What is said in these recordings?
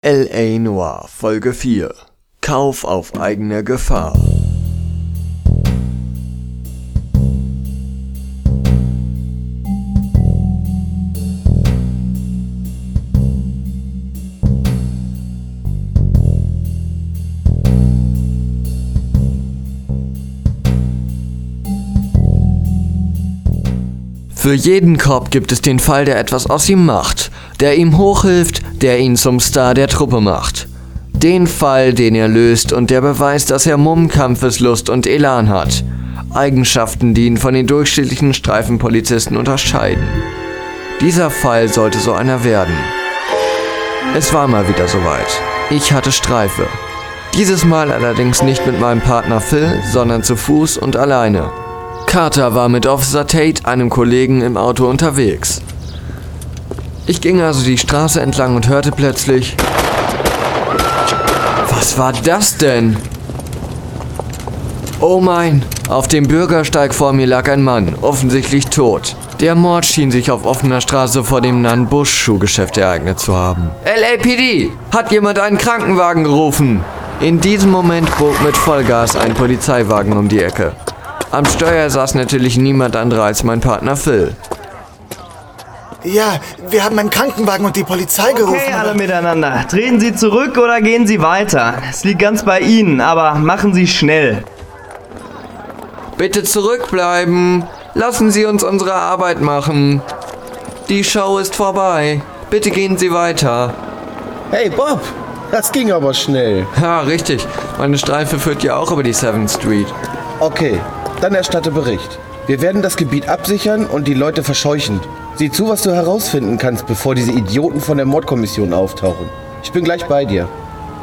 L.A. Noire Folge 4 Kauf auf eigene Gefahr. Für jeden Cop gibt es den Fall, der etwas aus ihm macht, der ihm hochhilft, der ihn zum Star der Truppe macht. Den Fall, den er löst und der beweist, dass er Mumm, Kampfeslust und Elan hat. Eigenschaften, die ihn von den durchschnittlichen Streifenpolizisten unterscheiden. Dieser Fall sollte so einer werden. Es war mal wieder soweit. Ich hatte Streife. Dieses Mal allerdings nicht mit meinem Partner Phil, sondern zu Fuß und alleine. Carter war mit Officer Tate, einem Kollegen, im Auto unterwegs. Ich ging also die Straße entlang und hörte plötzlich... Was war das denn? Oh mein! Auf dem Bürgersteig vor mir lag ein Mann, offensichtlich tot. Der Mord schien sich auf offener Straße vor dem nahen Busch-Schuhgeschäft ereignet zu haben. LAPD! Hat jemand einen Krankenwagen gerufen? In diesem Moment bog mit Vollgas ein Polizeiwagen um die Ecke. Am Steuer saß natürlich niemand anderer als mein Partner Phil. Ja, wir haben einen Krankenwagen und die Polizei gerufen. Okay, alle miteinander. Drehen Sie zurück oder gehen Sie weiter? Es liegt ganz bei Ihnen, aber machen Sie schnell. Bitte zurückbleiben. Lassen Sie uns unsere Arbeit machen. Die Show ist vorbei. Bitte gehen Sie weiter. Hey Bob, das ging aber schnell. Ja, richtig. Meine Streife führt ja auch über die 7th Street. Okay, dann erstatte Bericht. Wir werden das Gebiet absichern und die Leute verscheuchen. Sieh zu, was du herausfinden kannst, bevor diese Idioten von der Mordkommission auftauchen. Ich bin gleich bei dir.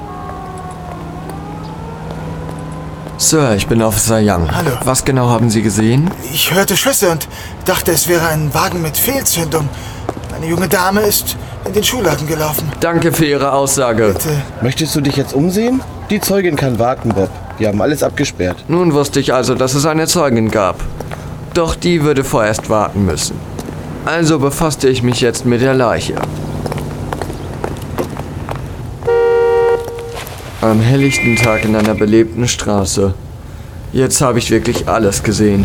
Sir, ich bin Officer Young. Hallo. Was genau haben Sie gesehen? Ich hörte Schüsse und dachte, es wäre ein Wagen mit Fehlzündung. Eine junge Dame ist in den Schuhladen gelaufen. Danke für Ihre Aussage. Bitte. Möchtest du dich jetzt umsehen? Die Zeugin kann warten, Bob. Wir haben alles abgesperrt. Nun wusste ich also, dass es eine Zeugin gab. Doch die würde vorerst warten müssen. Also befasste ich mich jetzt mit der Leiche. Am helllichten Tag in einer belebten Straße. Jetzt habe ich wirklich alles gesehen.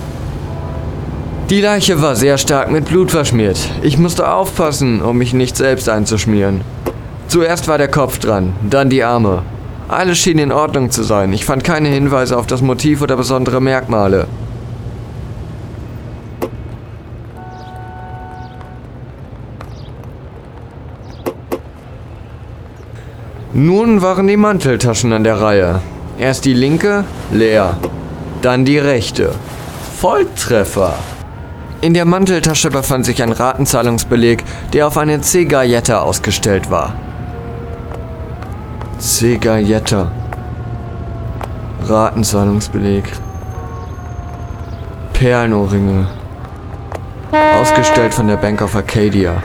Die Leiche war sehr stark mit Blut verschmiert. Ich musste aufpassen, um mich nicht selbst einzuschmieren. Zuerst war der Kopf dran, dann die Arme. Alles schien in Ordnung zu sein. Ich fand keine Hinweise auf das Motiv oder besondere Merkmale. Nun waren die Manteltaschen an der Reihe. Erst die linke, leer. Dann die rechte. Volltreffer. In der Manteltasche befand sich ein Ratenzahlungsbeleg, der auf eine C-Galletta ausgestellt war. C-Galletta. Ratenzahlungsbeleg. Perlenohrringe. Ausgestellt von der Bank of Arcadia.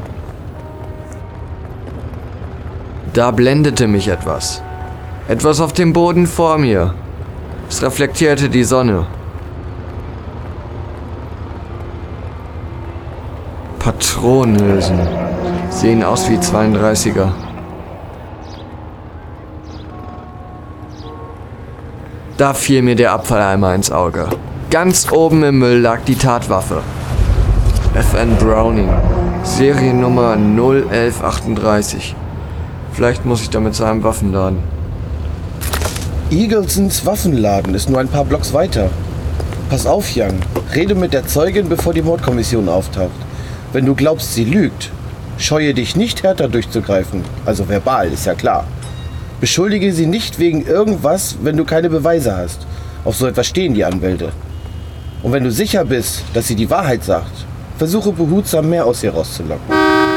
Da blendete mich etwas. Etwas auf dem Boden vor mir. Es reflektierte die Sonne. Patronenhülsen. Sehen aus wie 32er. Da fiel mir der Abfalleimer ins Auge. Ganz oben im Müll lag die Tatwaffe. FN Browning. Seriennummer 01138. Vielleicht muss ich damit zu einem Waffenladen. Eaglesons Waffenladen ist nur ein paar Blocks weiter. Pass auf, Young. Rede mit der Zeugin, bevor die Mordkommission auftaucht. Wenn du glaubst, sie lügt, scheue dich nicht härter durchzugreifen. Also verbal, ist ja klar. Beschuldige sie nicht wegen irgendwas, wenn du keine Beweise hast. Auf so etwas stehen die Anwälte. Und wenn du sicher bist, dass sie die Wahrheit sagt, versuche behutsam mehr aus ihr rauszulocken.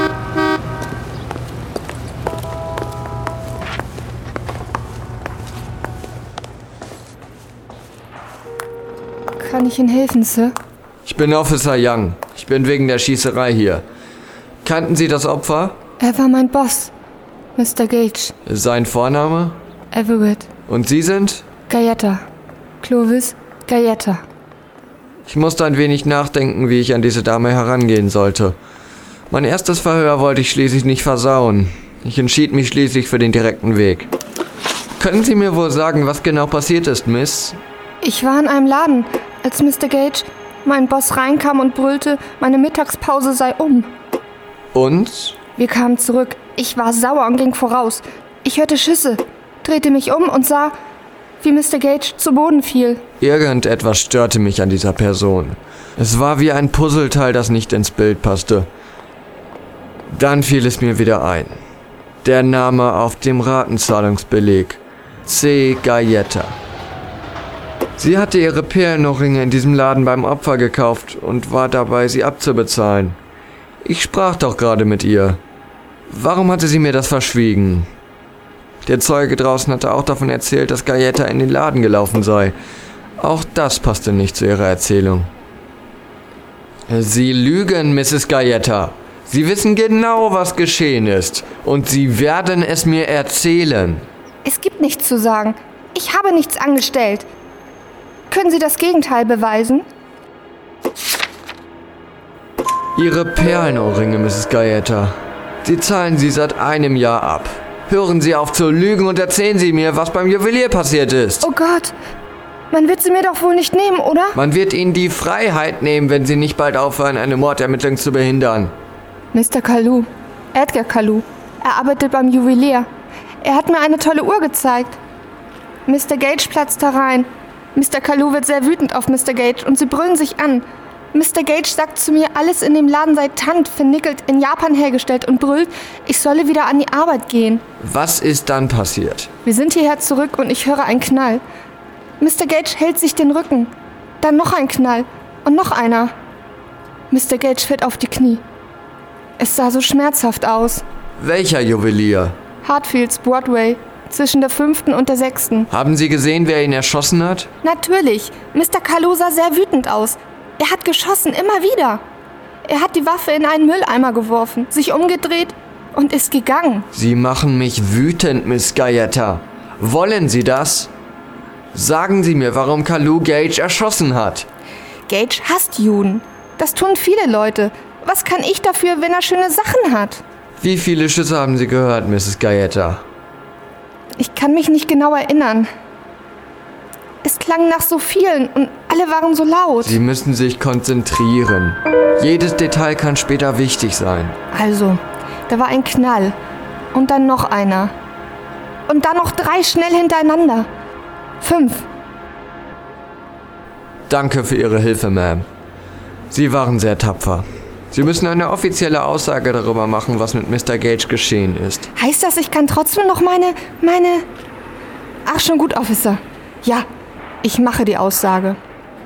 Kann ich Ihnen helfen, Sir? Ich bin Officer Young. Ich bin wegen der Schießerei hier. Kannten Sie das Opfer? Er war mein Boss, Mr. Gage. Sein Vorname? Everett. Und Sie sind? Galletta. Clovis Galletta. Ich musste ein wenig nachdenken, wie ich an diese Dame herangehen sollte. Mein erstes Verhör wollte ich schließlich nicht versauen. Ich entschied mich schließlich für den direkten Weg. Können Sie mir wohl sagen, was genau passiert ist, Miss? Ich war in einem Laden, als Mr. Gage, mein Boss, reinkam und brüllte, meine Mittagspause sei um. Und? Wir kamen zurück. Ich war sauer und ging voraus. Ich hörte Schüsse, drehte mich um und sah, wie Mr. Gage zu Boden fiel. Irgendetwas störte mich an dieser Person. Es war wie ein Puzzleteil, das nicht ins Bild passte. Dann fiel es mir wieder ein. Der Name auf dem Ratenzahlungsbeleg. C. Galletta. Sie hatte ihre Perlenohrringe in diesem Laden beim Opfer gekauft und war dabei, sie abzubezahlen. Ich sprach doch gerade mit ihr. Warum hatte sie mir das verschwiegen? Der Zeuge draußen hatte auch davon erzählt, dass Galletta in den Laden gelaufen sei. Auch das passte nicht zu ihrer Erzählung. Sie lügen, Mrs. Galletta. Sie wissen genau, was geschehen ist. Und Sie werden es mir erzählen. Es gibt nichts zu sagen. Ich habe nichts angestellt. Können Sie das Gegenteil beweisen? Ihre Perlenohrringe, Mrs. Galletta. Sie zahlen sie seit einem Jahr ab. Hören Sie auf zu lügen und erzählen Sie mir, was beim Juwelier passiert ist. Oh Gott, man wird sie mir doch wohl nicht nehmen, oder? Man wird Ihnen die Freiheit nehmen, wenn Sie nicht bald aufhören, eine Mordermittlung zu behindern. Mr. Kalu, Edgar Kalu, er arbeitet beim Juwelier. Er hat mir eine tolle Uhr gezeigt. Mr. Gage platzt herein. Mr. Kalu wird sehr wütend auf Mr. Gage und sie brüllen sich an. Mr. Gage sagt zu mir, alles in dem Laden sei tant, vernickelt, in Japan hergestellt und brüllt, ich solle wieder an die Arbeit gehen. Was ist dann passiert? Wir sind hierher zurück und ich höre einen Knall. Mr. Gage hält sich den Rücken. Dann noch ein Knall und noch einer. Mr. Gage fällt auf die Knie. Es sah so schmerzhaft aus. Welcher Juwelier? Hartfields, Broadway, zwischen der 5. und der 6. Haben Sie gesehen, wer ihn erschossen hat? Natürlich. Mr. Kalu sah sehr wütend aus. Er hat geschossen, immer wieder. Er hat die Waffe in einen Mülleimer geworfen, sich umgedreht und ist gegangen. Sie machen mich wütend, Miss Galletta. Wollen Sie das? Sagen Sie mir, warum Kalu Gage erschossen hat. Gage hasst Juden. Das tun viele Leute. Was kann ich dafür, wenn er schöne Sachen hat? Wie viele Schüsse haben Sie gehört, Mrs. Galletta? Ich kann mich nicht genau erinnern. Es klang nach so vielen und alle waren so laut. Sie müssen sich konzentrieren. Jedes Detail kann später wichtig sein. Also, da war ein Knall und dann noch einer. Und dann noch 3 schnell hintereinander. 5. Danke für Ihre Hilfe, Ma'am. Sie waren sehr tapfer. Sie müssen eine offizielle Aussage darüber machen, was mit Mr. Gage geschehen ist. Heißt das, ich kann trotzdem noch meine... Ach, schon gut, Officer. Ja, ich mache die Aussage.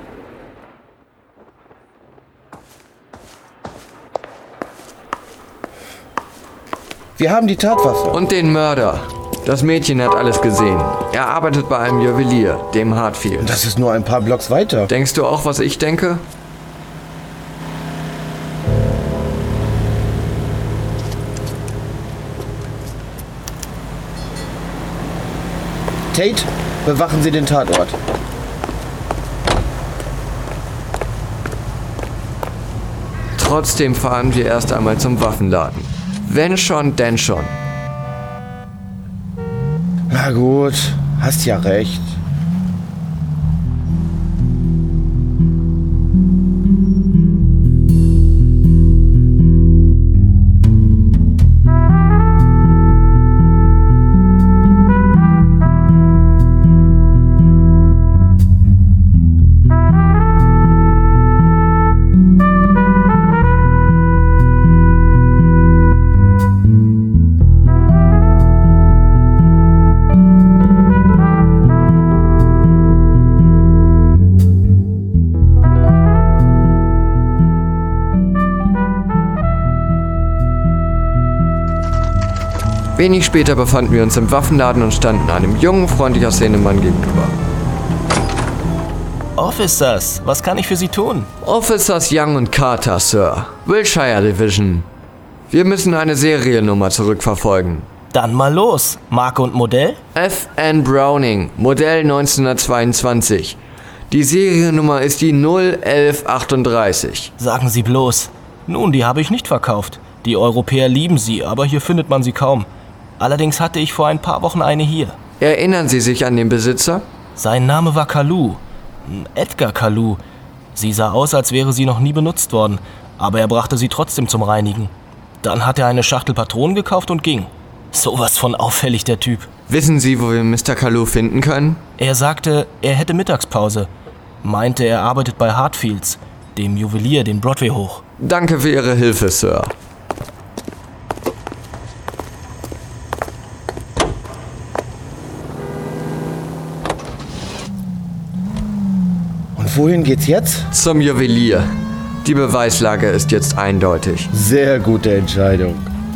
Wir haben die Tatwaffe. Und den Mörder. Das Mädchen hat alles gesehen. Er arbeitet bei einem Juwelier, dem Hartfield. Das ist nur ein paar Blocks weiter. Denkst du auch, was ich denke? Tate, bewachen Sie den Tatort. Trotzdem fahren wir erst einmal zum Waffenladen. Wenn schon, denn schon. Na gut, hast ja recht. Wenig später befanden wir uns im Waffenladen und standen einem jungen, freundlich aussehenden Mann gegenüber. Officers, was kann ich für Sie tun? Officers Young und Carter, Sir. Wiltshire Division. Wir müssen eine Seriennummer zurückverfolgen. Dann mal los. Marke und Modell? F.N. Browning, Modell 1922. Die Seriennummer ist die 01138. Sagen Sie bloß. Nun, die habe ich nicht verkauft. Die Europäer lieben sie, aber hier findet man sie kaum. Allerdings hatte ich vor ein paar Wochen eine hier. Erinnern Sie sich an den Besitzer? Sein Name war Kalou. Edgar Kalou. Sie sah aus, als wäre sie noch nie benutzt worden, aber er brachte sie trotzdem zum Reinigen. Dann hat er eine Schachtel Patronen gekauft und ging. Sowas von auffällig, der Typ. Wissen Sie, wo wir Mr. Kalou finden können? Er sagte, er hätte Mittagspause. Meinte, er arbeitet bei Hartfields, dem Juwelier, den Broadway hoch. Danke für Ihre Hilfe, Sir. Und wohin geht's jetzt? Zum Juwelier. Die Beweislage ist jetzt eindeutig. Sehr gute Entscheidung.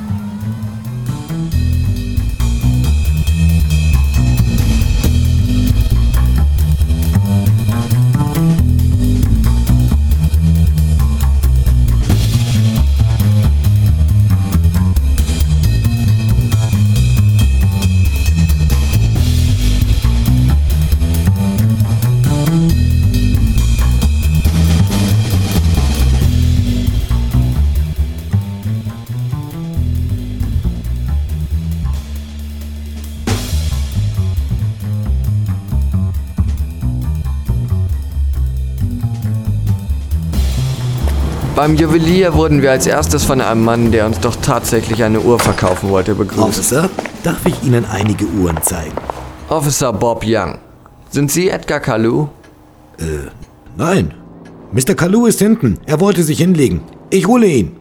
Beim Juwelier wurden wir als erstes von einem Mann, der uns doch tatsächlich eine Uhr verkaufen wollte, begrüßt. Officer, darf ich Ihnen einige Uhren zeigen? Officer Bob Young. Sind Sie Edgar Kalou? Nein. Mr. Kalou ist hinten. Er wollte sich hinlegen. Ich hole ihn.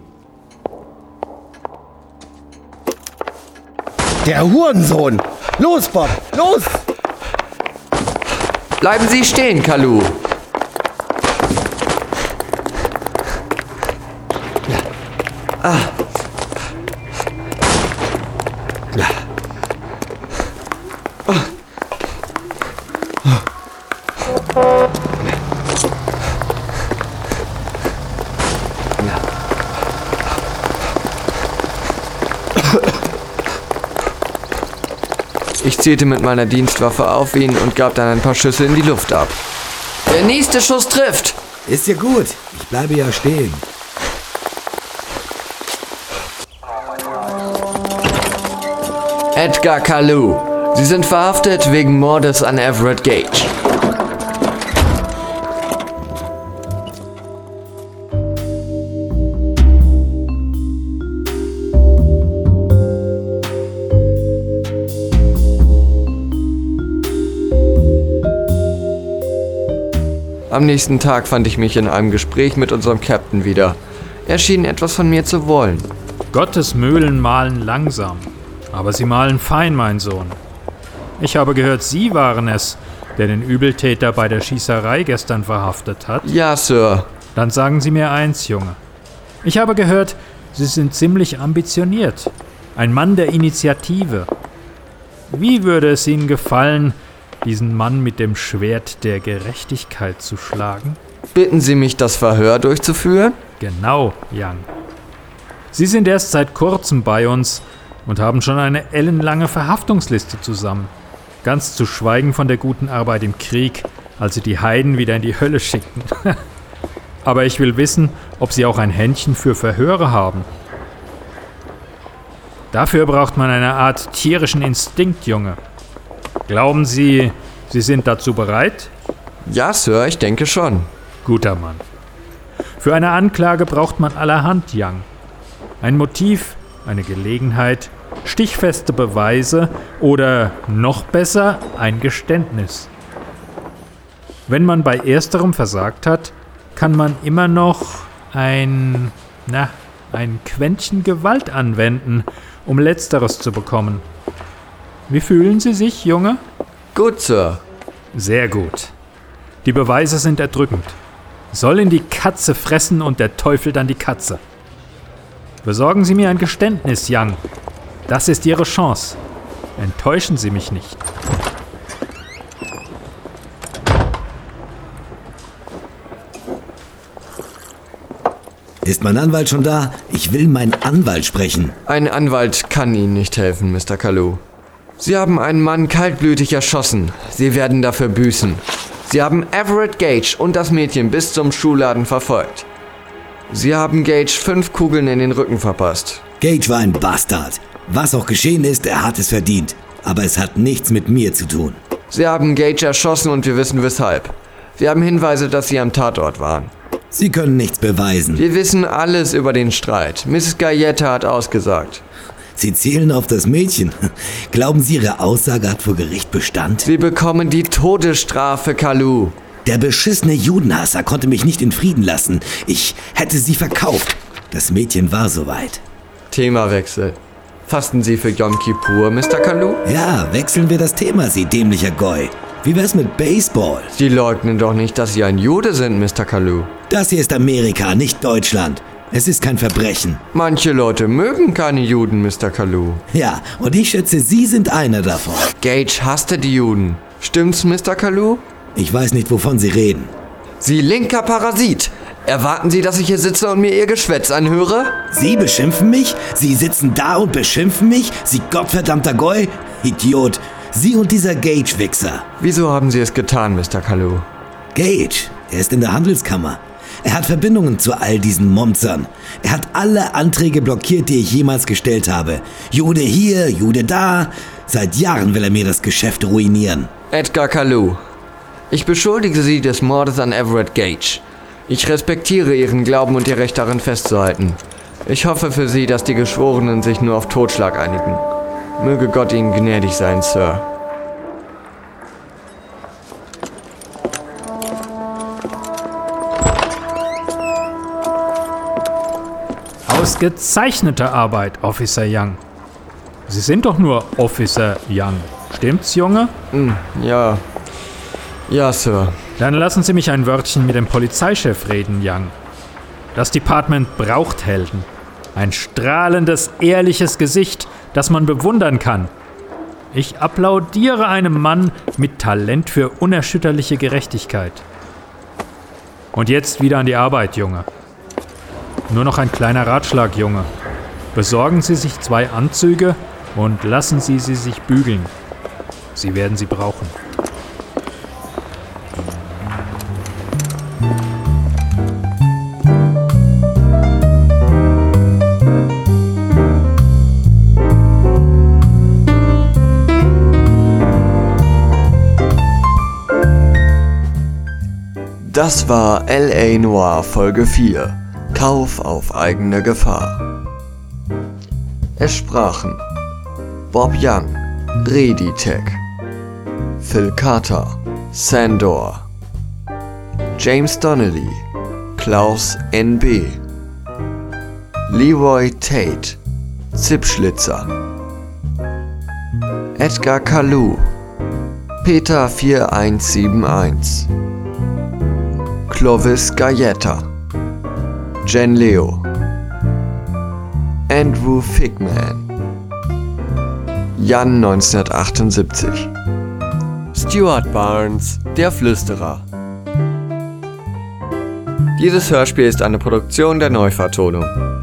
Der Hurensohn! Los, Bob! Los! Bleiben Sie stehen, Kalou. Ich zielte mit meiner Dienstwaffe auf ihn und gab dann ein paar Schüsse in die Luft ab. Der nächste Schuss trifft! Ist ja gut. Ich bleibe ja stehen. Edgar Kalou. Sie sind verhaftet wegen Mordes an Everett Gage. Am nächsten Tag fand ich mich in einem Gespräch mit unserem Captain wieder. Er schien etwas von mir zu wollen. Gottes Mühlen mahlen langsam, aber sie mahlen fein, mein Sohn. Ich habe gehört, Sie waren es, der den Übeltäter bei der Schießerei gestern verhaftet hat. Ja, Sir. Dann sagen Sie mir eins, Junge. Ich habe gehört, Sie sind ziemlich ambitioniert. Ein Mann der Initiative. Wie würde es Ihnen gefallen, diesen Mann mit dem Schwert der Gerechtigkeit zu schlagen? Bitten Sie mich, das Verhör durchzuführen? Genau, Young. Sie sind erst seit kurzem bei uns und haben schon eine ellenlange Verhaftungsliste zusammen. Ganz zu schweigen von der guten Arbeit im Krieg, als Sie die Heiden wieder in die Hölle schickten. Aber ich will wissen, ob Sie auch ein Händchen für Verhöre haben. Dafür braucht man eine Art tierischen Instinkt, Junge. Glauben Sie, Sie sind dazu bereit? Ja, Sir, ich denke schon. Guter Mann. Für eine Anklage braucht man allerhand, Young. Ein Motiv, eine Gelegenheit, stichfeste Beweise oder noch besser, ein Geständnis. Wenn man bei ersterem versagt hat, kann man immer noch ein Quäntchen Gewalt anwenden, um Letzteres zu bekommen. Wie fühlen Sie sich, Junge? Gut, Sir. Sehr gut. Die Beweise sind erdrückend. Soll ihn die Katze fressen und der Teufel dann die Katze. Besorgen Sie mir ein Geständnis, Young. Das ist Ihre Chance. Enttäuschen Sie mich nicht. Ist mein Anwalt schon da? Ich will meinen Anwalt sprechen. Ein Anwalt kann Ihnen nicht helfen, Mr. Kalou. Sie haben einen Mann kaltblütig erschossen. Sie werden dafür büßen. Sie haben Everett Gage und das Mädchen bis zum Schuhladen verfolgt. Sie haben Gage 5 Kugeln in den Rücken verpasst. Gage war ein Bastard. Was auch geschehen ist, er hat es verdient. Aber es hat nichts mit mir zu tun. Sie haben Gage erschossen und wir wissen weshalb. Wir haben Hinweise, dass Sie am Tatort waren. Sie können nichts beweisen. Wir wissen alles über den Streit. Mrs. Galletta hat ausgesagt. Sie zählen auf das Mädchen. Glauben Sie, Ihre Aussage hat vor Gericht Bestand? Sie bekommen die Todesstrafe, Kalu. Der beschissene Judenhasser konnte mich nicht in Frieden lassen. Ich hätte sie verkauft. Das Mädchen war soweit. Themawechsel. Fasten Sie für Yom Kippur, Mr. Kalu? Ja, wechseln wir das Thema, Sie dämlicher Goy. Wie wär's mit Baseball? Sie leugnen doch nicht, dass Sie ein Jude sind, Mr. Kalu. Das hier ist Amerika, nicht Deutschland. Es ist kein Verbrechen. Manche Leute mögen keine Juden, Mr. Kalu. Ja, und ich schätze, Sie sind einer davon. Gage hasste die Juden. Stimmt's, Mr. Kalu? Ich weiß nicht, wovon Sie reden. Sie linker Parasit! Erwarten Sie, dass ich hier sitze und mir Ihr Geschwätz anhöre? Sie beschimpfen mich? Sie sitzen da und beschimpfen mich? Sie gottverdammter Goy? Idiot! Sie und dieser Gage-Wichser. Wieso haben Sie es getan, Mr. Kalu? Gage, er ist in der Handelskammer. Er hat Verbindungen zu all diesen Monstern. Er hat alle Anträge blockiert, die ich jemals gestellt habe. Jude hier, Jude da. Seit Jahren will er mir das Geschäft ruinieren. Edgar Kalu, ich beschuldige Sie des Mordes an Everett Gage. Ich respektiere Ihren Glauben und Ihr Recht darin festzuhalten. Ich hoffe für Sie, dass die Geschworenen sich nur auf Totschlag einigen. Möge Gott Ihnen gnädig sein, Sir. Ausgezeichnete Arbeit, Officer Young. Sie sind doch nur Officer Young. Stimmt's, Junge? Ja. Ja, Sir. Dann lassen Sie mich ein Wörtchen mit dem Polizeichef reden, Young. Das Department braucht Helden. Ein strahlendes, ehrliches Gesicht, das man bewundern kann. Ich applaudiere einem Mann mit Talent für unerschütterliche Gerechtigkeit. Und jetzt wieder an die Arbeit, Junge. Nur noch ein kleiner Ratschlag, Junge. Besorgen Sie sich 2 Anzüge und lassen Sie sie sich bügeln. Sie werden sie brauchen. Das war L.A. Noire Folge 4. Kauf auf eigene Gefahr. Es sprachen Bob Young, Reditech, Phil Carter, Sandor, James Donnelly, Klaus N.B., Leroy Tate, Zipschlitzer, Edgar Kalu, Peter 4171, Clovis Galletta, Jen Leo, Andrew Figman, Jan 1978, Stuart Barnes, der Flüsterer. Dieses Hörspiel ist eine Produktion der Neuvertonung.